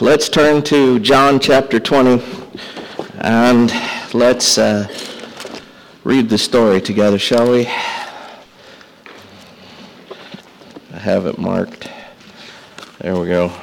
Let's turn to John chapter 20, and let's read the story together, shall we? I have it marked. There we go.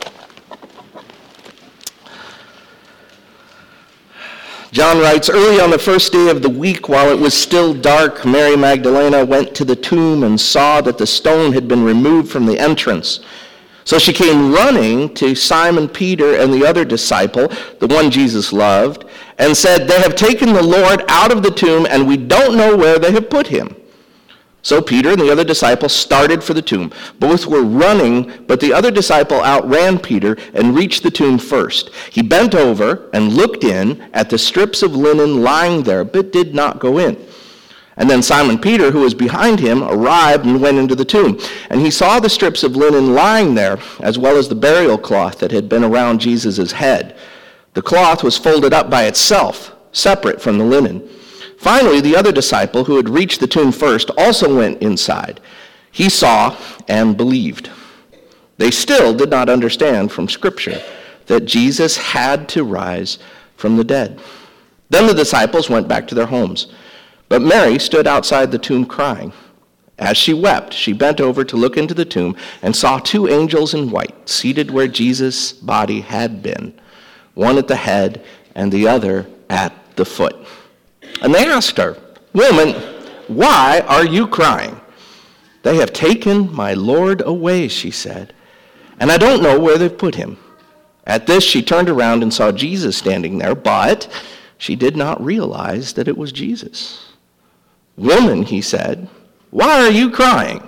John writes, "Early on the first day of the week, while it was still dark, Mary Magdalene went to the tomb and saw that the stone had been removed from the entrance. So she came running to Simon Peter and the other disciple, the one Jesus loved, and said, 'They have taken the Lord out of the tomb, and we don't know where they have put him.' So Peter and the other disciple started for the tomb. Both were running, but the other disciple outran Peter and reached the tomb first. He bent over and looked in at the strips of linen lying there, but did not go in. And then Simon Peter, who was behind him, arrived and went into the tomb. And he saw the strips of linen lying there, as well as the burial cloth that had been around Jesus' head. The cloth was folded up by itself, separate from the linen. Finally, the other disciple, who had reached the tomb first, also went inside. He saw and believed. They still did not understand from Scripture that Jesus had to rise from the dead. Then the disciples went back to their homes. But Mary stood outside the tomb crying. As she wept, she bent over to look into the tomb and saw two angels in white seated where Jesus' body had been, one at the head and the other at the foot. And they asked her, 'Woman, why are you crying?' 'They have taken my Lord away,' she said, 'and I don't know where they've put him.' At this she turned around and saw Jesus standing there, but she did not realize that it was Jesus. 'Woman,' he said, 'why are you crying?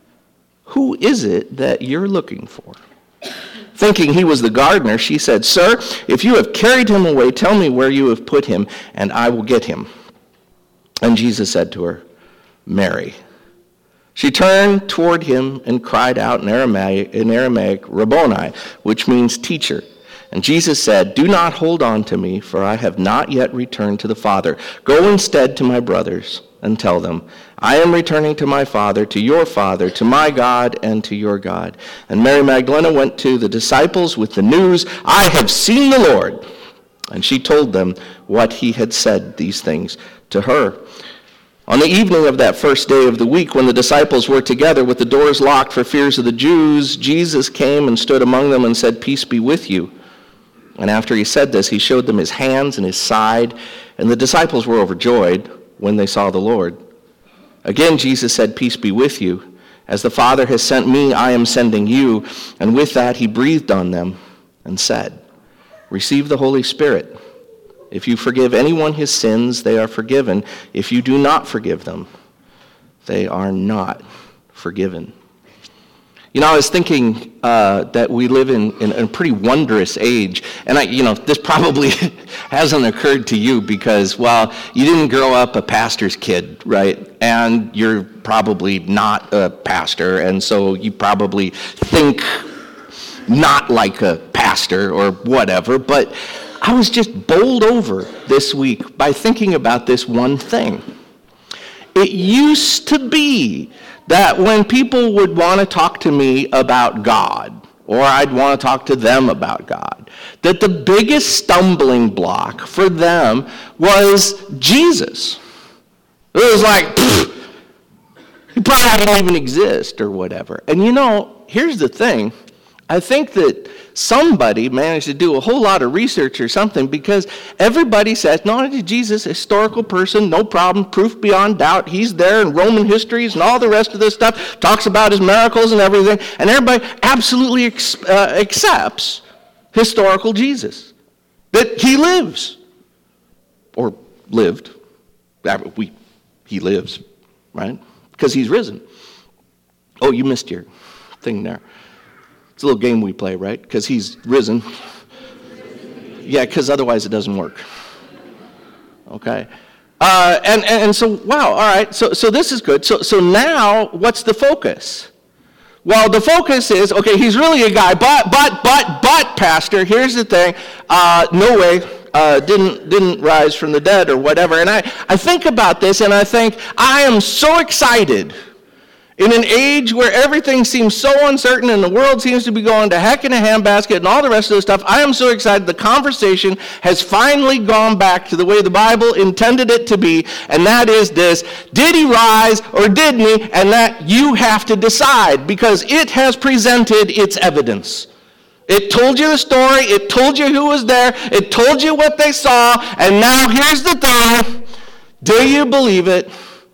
Who is it that you're looking for?' Thinking he was the gardener, she said, 'Sir, if you have carried him away, tell me where you have put him, and I will get him.' And Jesus said to her, 'Mary.' She turned toward him and cried out in Aramaic, 'Rabboni,' which means teacher. And Jesus said, 'Do not hold on to me, for I have not yet returned to the Father. Go instead to my brothers and tell them, I am returning to my Father, to your Father, to my God, and to your God.' And Mary Magdalene went to the disciples with the news, 'I have seen the Lord.' And she told them what he had said these things to her. On the evening of that first day of the week, when the disciples were together with the doors locked for fears of the Jews, Jesus came and stood among them and said, 'Peace be with you.' And after he said this, he showed them his hands and his side, and the disciples were overjoyed when they saw the Lord. Again, Jesus said, 'Peace be with you. As the Father has sent me, I am sending you.' And with that, he breathed on them and said, 'Receive the Holy Spirit. If you forgive anyone his sins, they are forgiven. If you do not forgive them, they are not forgiven.'" You know, I was thinking that we live in a pretty wondrous age. And, this probably hasn't occurred to you because, well, you didn't grow up a pastor's kid, right? And you're probably not a pastor, and so you probably think not like a pastor or whatever. But I was just bowled over this week by thinking about this one thing. It used to be that when people would want to talk to me about God, or I'd want to talk to them about God, that the biggest stumbling block for them was Jesus. It was like, he probably didn't even exist or whatever. And here's the thing. I think that somebody managed to do a whole lot of research or something, because everybody says, not only Jesus, a historical person, no problem, proof beyond doubt, he's there in Roman histories and all the rest of this stuff, talks about his miracles and everything, and everybody absolutely accepts historical Jesus, that he lives, or lived. He lives, right? Because he's risen. Oh, you missed your thing there. It's a little game we play, right? Because he's risen. Yeah, because otherwise it doesn't work. Okay. And so, wow, all right. So this is good. So now, what's the focus? Well, the focus is, okay, he's really a guy, but, Pastor, here's the thing. No way. Didn't rise from the dead or whatever. And I think about this, and I think, I am so excited In an age where everything seems so uncertain and the world seems to be going to heck in a handbasket and all the rest of the stuff, I am so excited the conversation has finally gone back to the way the Bible intended it to be, and that is this: did he rise or didn't he? And that you have to decide, because it has presented its evidence. It told you the story, it told you who was there, it told you what they saw, and now here's the thing: do you believe it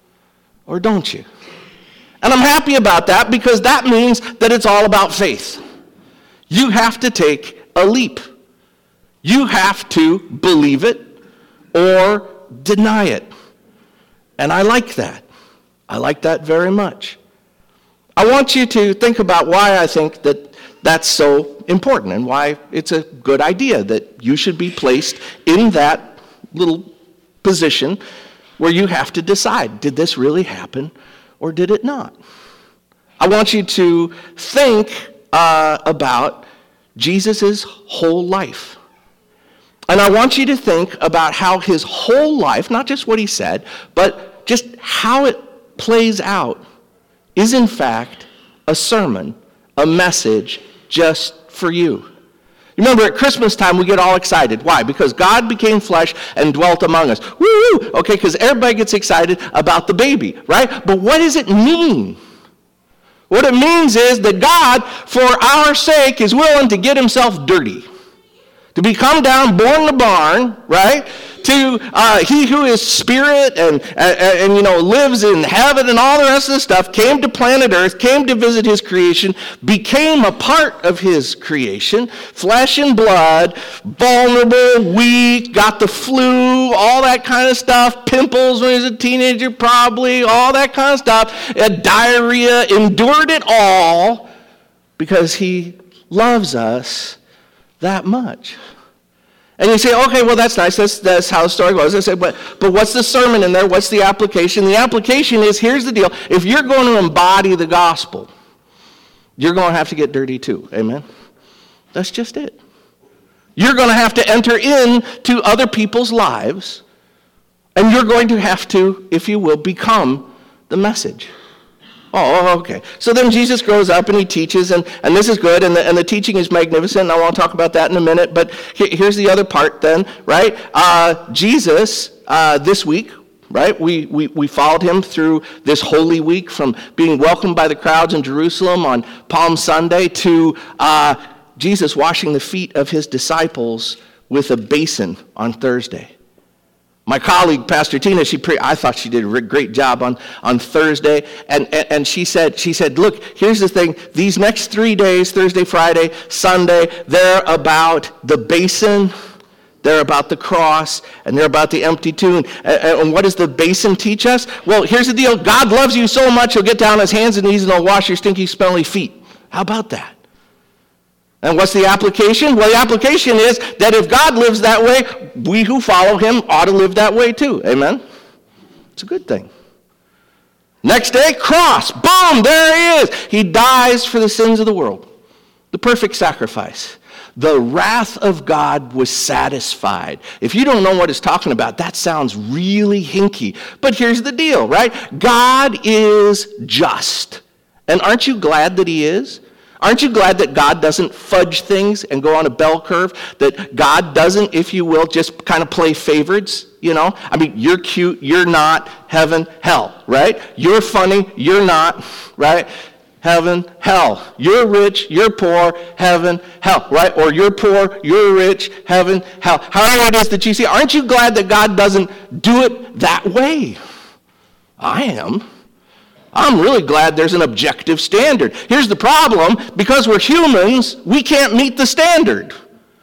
or don't you? And I'm happy about that, because that means that it's all about faith. You have to take a leap. You have to believe it or deny it. And I like that. I like that very much. I want you to think about why I think that that's so important and why it's a good idea that you should be placed in that little position where you have to decide, did this really happen or did it not? I want you to think about Jesus' whole life. And I want you to think about how his whole life, not just what he said, but just how it plays out, is in fact a sermon, a message just for you. You remember at Christmas time we get all excited. Why? Because God became flesh and dwelt among us. Woo! Okay, because everybody gets excited about the baby, right? But what does it mean? What it means is that God, for our sake, is willing to get himself dirty. To be come down, born in a barn, right? To he who is spirit and lives in heaven and all the rest of the stuff, came to planet Earth, came to visit his creation, became a part of his creation, flesh and blood, vulnerable, weak, got the flu, all that kind of stuff, pimples when he was a teenager probably, all that kind of stuff, diarrhea, endured it all because he loves us that much. And you say, okay, well, that's nice. That's how the story goes. I say, but what's the sermon in there? What's the application? The application is, here's the deal. If you're going to embody the gospel, you're going to have to get dirty too. Amen? That's just it. You're going to have to enter into other people's lives, and you're going to have to, if you will, become the message. Oh, okay. So then Jesus grows up and he teaches, and this is good, and the teaching is magnificent, and I want to talk about that in a minute, but here's the other part then, right? Jesus, this week, right, we followed him through this Holy Week, from being welcomed by the crowds in Jerusalem on Palm Sunday to Jesus washing the feet of his disciples with a basin on Thursday. My colleague, Pastor Tina, I thought she did a great job on Thursday, and she said, look, here's the thing, these next 3 days, Thursday, Friday, Sunday, they're about the basin, they're about the cross, and they're about the empty tomb. And what does the basin teach us? Well, here's the deal, God loves you so much, he'll get down on his hands and knees and he'll wash your stinky, smelly feet. How about that? And what's the application? Well, the application is that if God lives that way, we who follow him ought to live that way too. Amen? It's a good thing. Next day, cross. Boom, there he is. He dies for the sins of the world. The perfect sacrifice. The wrath of God was satisfied. If you don't know what it's talking about, that sounds really hinky. But here's the deal, right? God is just. And aren't you glad that he is? Aren't you glad that God doesn't fudge things and go on a bell curve? That God doesn't, if you will, just kind of play favorites, you know? I mean, you're cute, you're not, heaven, hell, right? You're funny, you're not, right? Heaven, hell. You're rich, you're poor, heaven, hell, right? Or you're poor, you're rich, heaven, hell. However it is that you see, aren't you glad that God doesn't do it that way? I am. I'm really glad there's an objective standard. Here's the problem. Because we're humans, we can't meet the standard.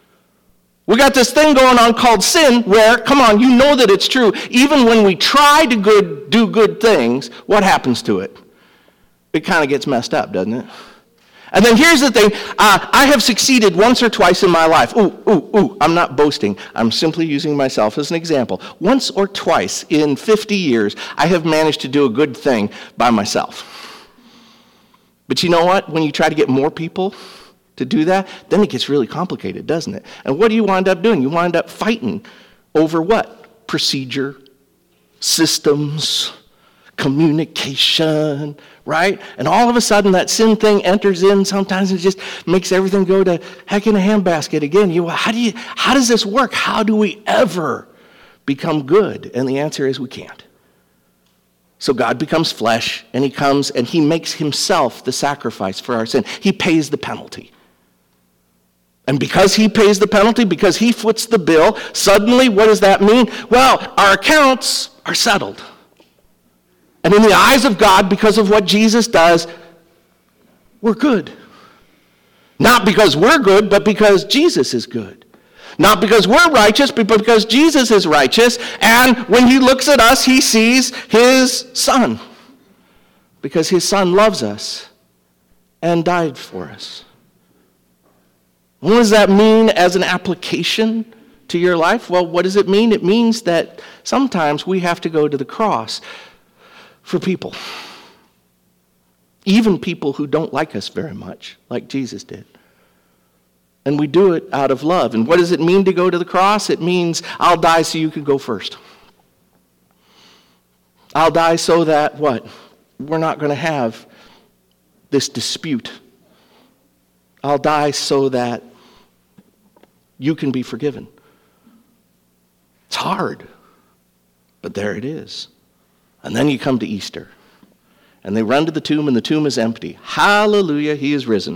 We got this thing going on called sin where, come on, you know that it's true. Even when we try to do good things, what happens to it? It kind of gets messed up, doesn't it? And then here's the thing. I have succeeded once or twice in my life. I'm not boasting. I'm simply using myself as an example. Once or twice in 50 years, I have managed to do a good thing by myself. But you know what? When you try to get more people to do that, then it gets really complicated, doesn't it? And what do you wind up doing? You wind up fighting over what? Procedure, systems, communication, right? And all of a sudden that sin thing enters in sometimes and just makes everything go to heck in a handbasket again. How does this work? How do we ever become good? And the answer is we can't. So God becomes flesh, and he comes and he makes himself the sacrifice for our sin. He pays the penalty. And because he pays the penalty, because he foots the bill, suddenly what does that mean? Well, our accounts are settled. And in the eyes of God, because of what Jesus does, we're good. Not because we're good, but because Jesus is good. Not because we're righteous, but because Jesus is righteous. And when he looks at us, he sees his Son. Because his Son loves us and died for us. What does that mean as an application to your life? Well, what does it mean? It means that sometimes we have to go to the cross for people. Even people who don't like us very much, like Jesus did. And we do it out of love. And what does it mean to go to the cross? It means I'll die so you can go first. I'll die so that what? We're not going to have this dispute. I'll die so that you can be forgiven. It's hard, but there it is. And then you come to Easter, and they run to the tomb, and the tomb is empty. Hallelujah, he is risen.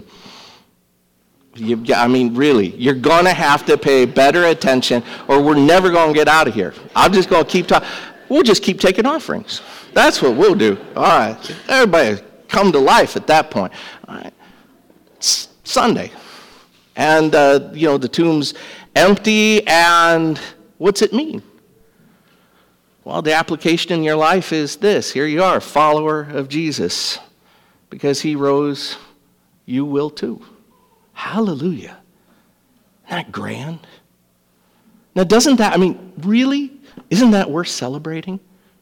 Really, you're going to have to pay better attention, or we're never going to get out of here. I'm just going to keep talking. We'll just keep taking offerings. That's what we'll do. All right, everybody come to life at that point. All right, it's Sunday, and the tomb's empty, and what's it mean? Well, the application in your life is this. Here you are, follower of Jesus. Because he rose, you will too. Hallelujah. Isn't that grand? Now, really? Isn't that worth celebrating?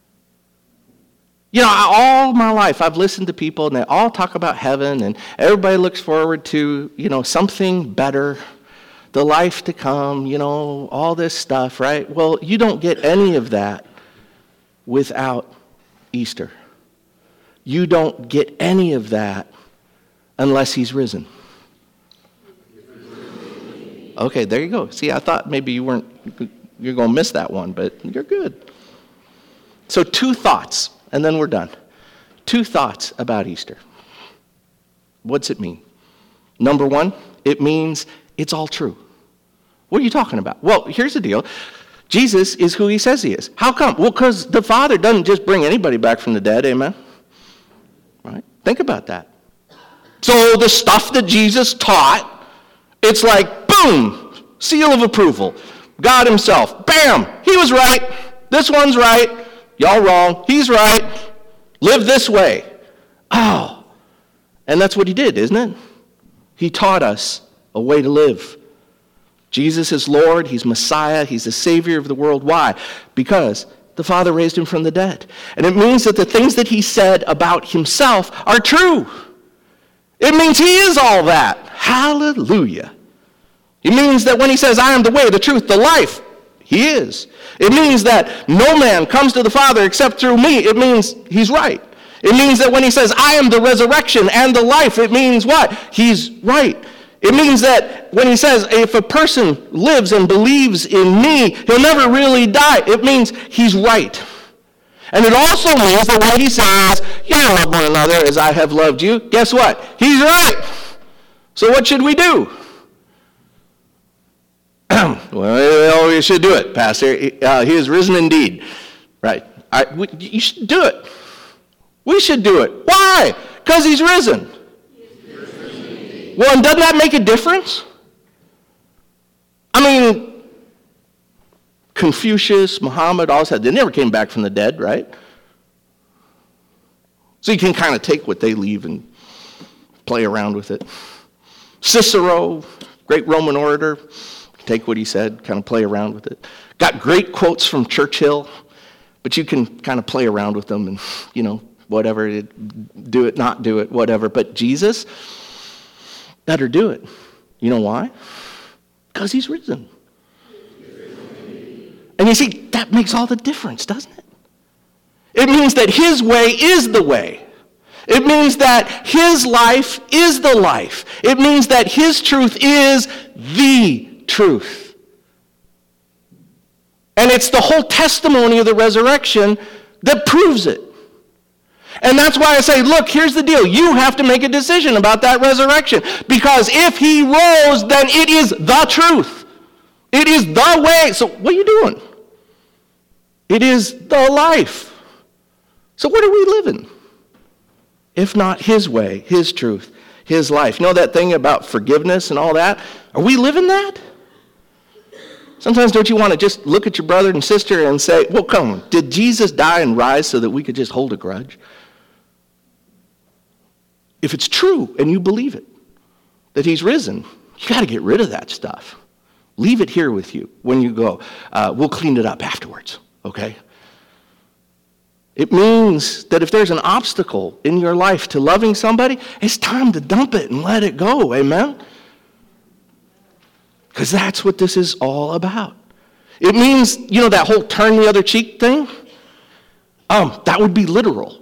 All my life I've listened to people and they all talk about heaven and everybody looks forward to, something better, the life to come, all this stuff, right? Well, you don't get any of that without Easter. You don't get any of that unless he's risen. Okay, there you go. See, I thought maybe you're going to miss that one, but you're good. So 2 thoughts, and then we're done. 2 thoughts about Easter. What's it mean? Number 1, it means it's all true. What are you talking about? Well, here's the deal. Jesus is who he says he is. How come? Well, because the Father doesn't just bring anybody back from the dead, amen? Right? Think about that. So the stuff that Jesus taught, it's like, boom, seal of approval. God himself, bam, he was right. This one's right. Y'all wrong. He's right. Live this way. Oh, and that's what he did, isn't it? He taught us a way to live. Jesus is Lord. He's Messiah. He's the Savior of the world. Why? Because the Father raised him from the dead. And it means that the things that he said about himself are true. It means he is all that. Hallelujah. It means that when he says, I am the way, the truth, the life, he is. It means that no man comes to the Father except through me. It means he's right. It means that when he says, I am the resurrection and the life, it means what? He's right. It means that when he says, if a person lives and believes in me, he'll never really die. It means he's right. And it also means that when he says, you love one another as I have loved you, guess what? He's right. So what should we do? Well, you should do it, Pastor. He is risen indeed. Right. You should do it. We should do it. Why? Because he's risen. Well, and doesn't that make a difference? Confucius, Muhammad, all said they never came back from the dead, right? So you can kind of take what they leave and play around with it. Cicero, great Roman orator, take what he said, kind of play around with it. Got great quotes from Churchill, but you can kind of play around with them and, whatever, do it, not do it, whatever. But Jesus, better do it. You know why? Because he's risen. And you see, that makes all the difference, doesn't it? It means that his way is the way. It means that his life is the life. It means that his truth is the truth. And it's the whole testimony of the resurrection that proves it. And that's why I say, look, here's the deal. You have to make a decision about that resurrection. Because if he rose, then it is the truth. It is the way. So what are you doing? It is the life. So what are we living? If not his way, his truth, his life. You know that thing about forgiveness and all that? Are we living that? Sometimes don't you want to just look at your brother and sister and say, well, come on, did Jesus die and rise so that we could just hold a grudge? If it's true and you believe it, that he's risen, you got to get rid of that stuff. Leave it here with you when you go. We'll clean it up afterwards, okay? It means that if there's an obstacle in your life to loving somebody, it's time to dump it and let it go, amen? Because that's what this is all about. It means, that whole turn the other cheek thing, that would be literal.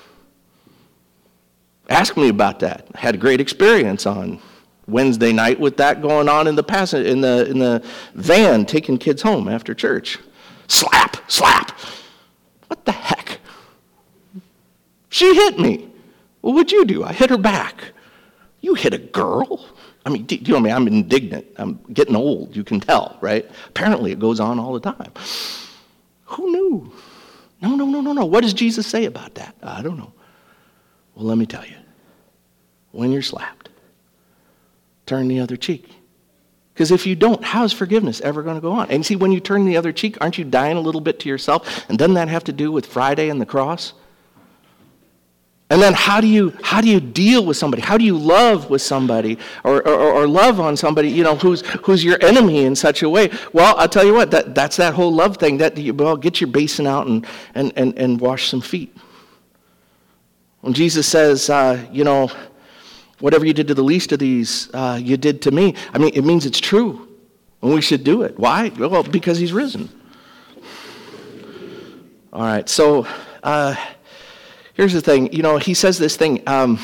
Ask me about that. I had a great experience on Wednesday night with that going on in the van taking kids home after church. Slap. What the heck? She hit me. Well, what'd you do? I hit her back. You hit a girl? I mean, I'm indignant. I'm getting old, you can tell, right? Apparently it goes on all the time. Who knew? No. What does Jesus say about that? I don't know. Well, let me tell you. When you're slapped, turn the other cheek. Because if you don't, how is forgiveness ever going to go on? And see, when you turn the other cheek, aren't you dying a little bit to yourself? And doesn't that have to do with Friday and the cross? And then how do you deal with somebody? How do you love with somebody or love on somebody, who's your enemy in such a way? Well, I'll tell you what, that's that whole love thing. Get your basin out and wash some feet. When Jesus says, whatever you did to the least of these, you did to me. I mean, it means it's true. And we should do it. Why? Well, because he's risen. All right, so here's the thing. He says this thing, and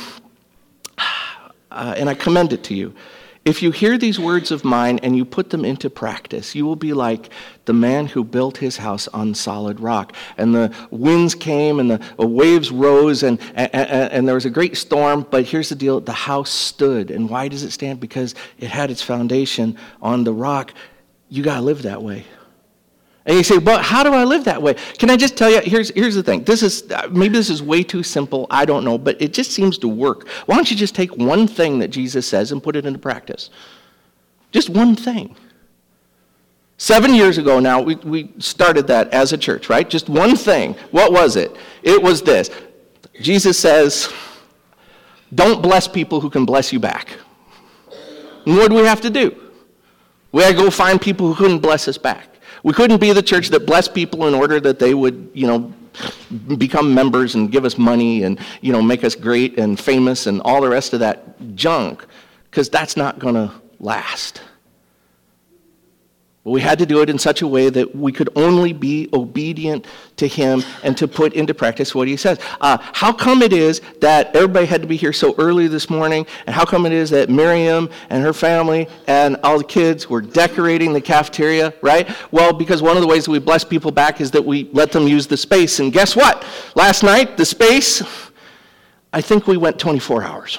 I commend it to you. If you hear these words of mine and you put them into practice, you will be like the man who built his house on solid rock. And the winds came and the waves rose and there was a great storm. But here's the deal. The house stood. And why does it stand? Because it had its foundation on the rock. You got to live that way. And you say, but how do I live that way? Can I just tell you, here's the thing. Maybe this is way too simple. I don't know, but it just seems to work. Why don't you just take one thing that Jesus says and put it into practice? Just one thing. 7 years ago now, we started that as a church, right? Just one thing. What was it? It was this. Jesus says, don't bless people who can bless you back. And what do we have to do? We had to go find people who couldn't bless us back. We couldn't be the church that blessed people in order that they would, become members and give us money and, make us great and famous and all the rest of that junk, because that's not going to last. But we had to do it in such a way that we could only be obedient to him and to put into practice what he says. How come it is that everybody had to be here so early this morning? And how come it is that Miriam and her family and all the kids were decorating the cafeteria, right? Well, because one of the ways that we bless people back is that we let them use the space. And guess what? Last night, the space, I think we went 24 hours.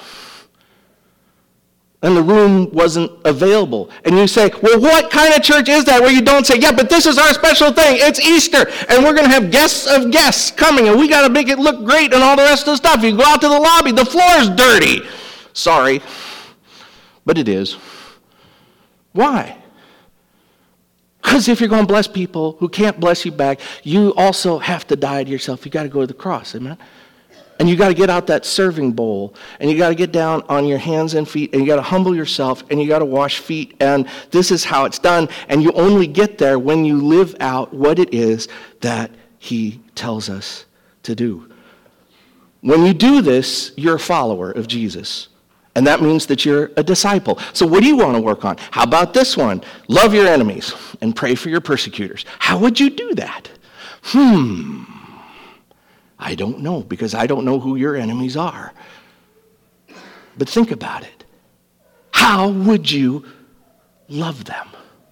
And the room wasn't available. And you say, well, what kind of church is that where you don't say, yeah, but this is our special thing. It's Easter, and we're going to have guests of guests coming, and we got to make it look great and all the rest of the stuff. You go out to the lobby, the floor's dirty. Sorry, but it is. Why? Because if you're going to bless people who can't bless you back, you also have to die to yourself. You got to go to the cross, amen? And you got to get out that serving bowl, and you got to get down on your hands and feet, and you got to humble yourself, and you got to wash feet, and this is how it's done. And you only get there when you live out what it is that he tells us to do. When you do this, you're a follower of Jesus. And that means that you're a disciple. So what do you want to work on? How about this one? Love your enemies and pray for your persecutors. How would you do that? I don't know, because I don't know who your enemies are. But think about it. How would you love them?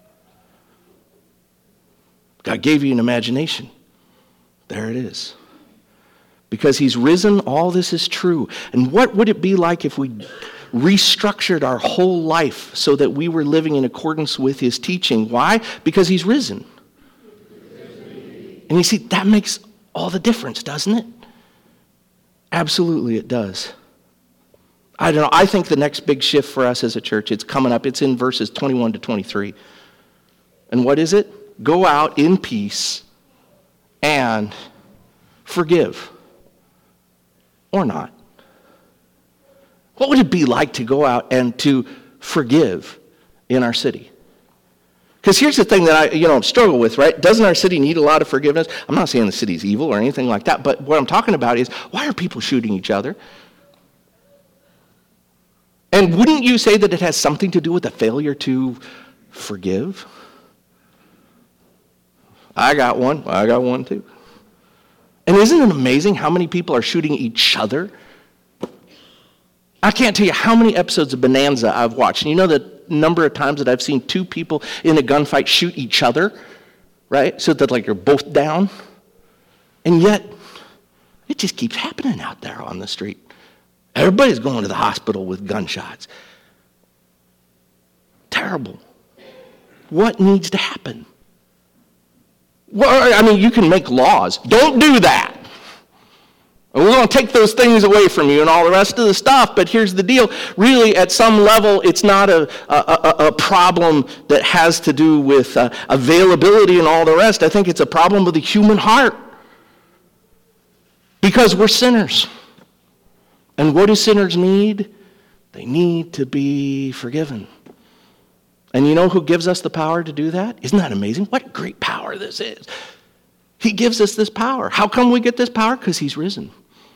God gave you an imagination. There it is. Because he's risen, all this is true. And what would it be like if we restructured our whole life so that we were living in accordance with his teaching? Why? Because he's risen. And you see, that makes all the difference, doesn't it? Absolutely it does. I don't know, I think the next big shift for us as a church, it's coming up. It's in verses 21 to 23. And what is it? Go out in peace and forgive. Or not. What would it be like to go out and to forgive in our city? Because here's the thing that I struggle with, right? Doesn't our city need a lot of forgiveness? I'm not saying the city's evil or anything like that, but what I'm talking about is, why are people shooting each other? And wouldn't you say that it has something to do with the failure to forgive? I got one too. And isn't it amazing how many people are shooting each other? I can't tell you how many episodes of Bonanza I've watched. And you know the number of times that I've seen two people in a gunfight shoot each other, right? So that you're both down. And yet, it just keeps happening out there on the street. Everybody's going to the hospital with gunshots. Terrible. What needs to happen? Well, I mean, you can make laws. Don't do that. And we're going to take those things away from you and all the rest of the stuff, but here's the deal. Really, at some level, it's not a problem that has to do with availability and all the rest. I think it's a problem with the human heart. Because we're sinners. And what do sinners need? They need to be forgiven. And you know who gives us the power to do that? Isn't that amazing? What great power this is. He gives us this power. How come we get this power? Because he's risen.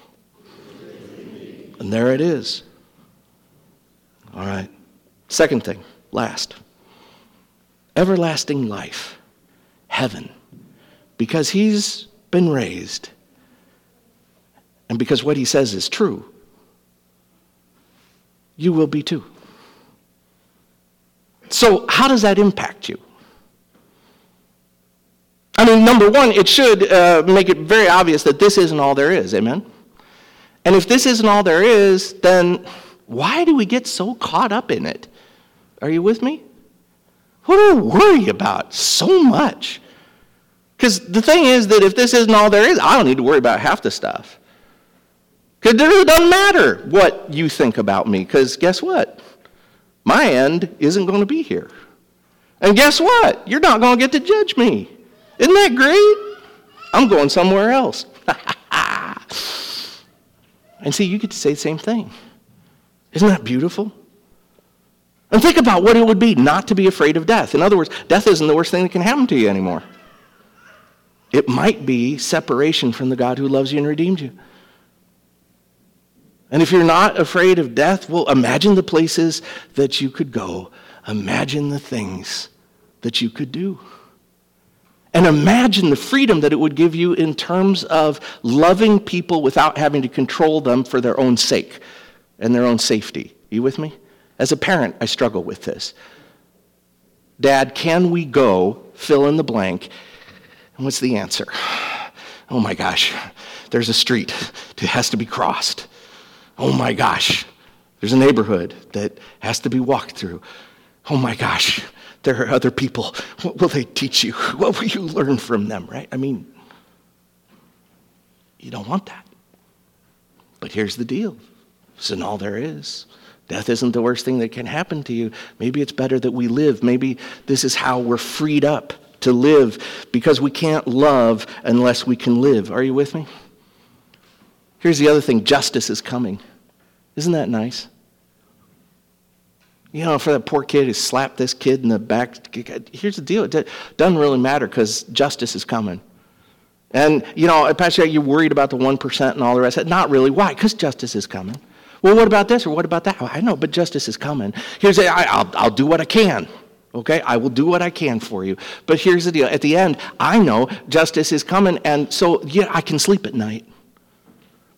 And there it is. All right. Second thing, last. Everlasting life. Heaven. Because he's been raised. And because what he says is true. You will be too. So how does that impact you? I mean, number one, it should make it very obvious that this isn't all there is, amen? And if this isn't all there is, then why do we get so caught up in it? Are you with me? What do we worry about so much? Because the thing is that if this isn't all there is, I don't need to worry about half the stuff. Because it really doesn't matter what you think about me, because guess what? My end isn't going to be here. And guess what? You're not going to get to judge me. Isn't that great? I'm going somewhere else. And see, you get to say the same thing. Isn't that beautiful? And think about what it would be not to be afraid of death. In other words, death isn't the worst thing that can happen to you anymore. It might be separation from the God who loves you and redeemed you. And if you're not afraid of death, well, imagine the places that you could go. Imagine the things that you could do. And imagine the freedom that it would give you in terms of loving people without having to control them for their own sake and their own safety. Are you with me? As a parent, I struggle with this. Dad, can we go fill in the blank? And what's the answer? Oh my gosh, there's a street that has to be crossed. Oh my gosh, there's a neighborhood that has to be walked through. Oh my gosh, there are other people. What will they teach you? What will you learn from them, right? I mean, you don't want that. But here's the deal. This isn't all there is. Death isn't the worst thing that can happen to you. Maybe it's better that we live. Maybe this is how we're freed up to live, because we can't love unless we can live. Are you with me? Here's the other thing. Justice is coming. Isn't that nice? You know, for that poor kid who slapped this kid in the back, here's the deal. It doesn't really matter because justice is coming. And, you know, Pastor, you're worried about the 1% and all the rest. Not really. Why? Because justice is coming. Well, what about this or what about that? Well, I know, but justice is coming. I'll do what I can. Okay, I will do what I can for you. But here's the deal. At the end, I know justice is coming, and so, yeah, I can sleep at night.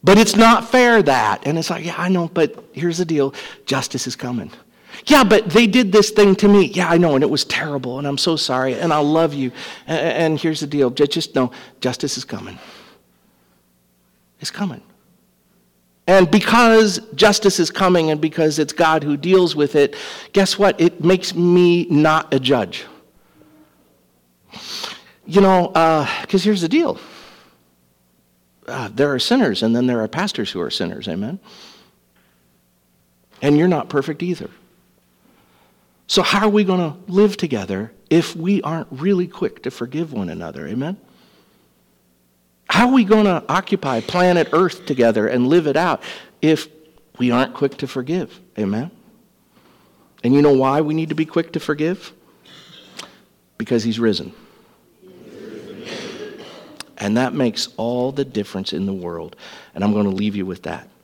But it's not fair that. And it's like, yeah, I know, but here's the deal. Justice is coming. Yeah, but they did this thing to me. Yeah, I know, and it was terrible, and I'm so sorry, and I love you. And here's the deal. Just know, justice is coming. It's coming. And because justice is coming and because it's God who deals with it, guess what? It makes me not a judge. Because here's the deal. There are sinners, and then there are pastors who are sinners, amen? And you're not perfect either. So how are we going to live together if we aren't really quick to forgive one another, amen? How are we going to occupy planet Earth together and live it out if we aren't quick to forgive, amen? And you know why we need to be quick to forgive? Because he's risen. And that makes all the difference in the world. And I'm going to leave you with that.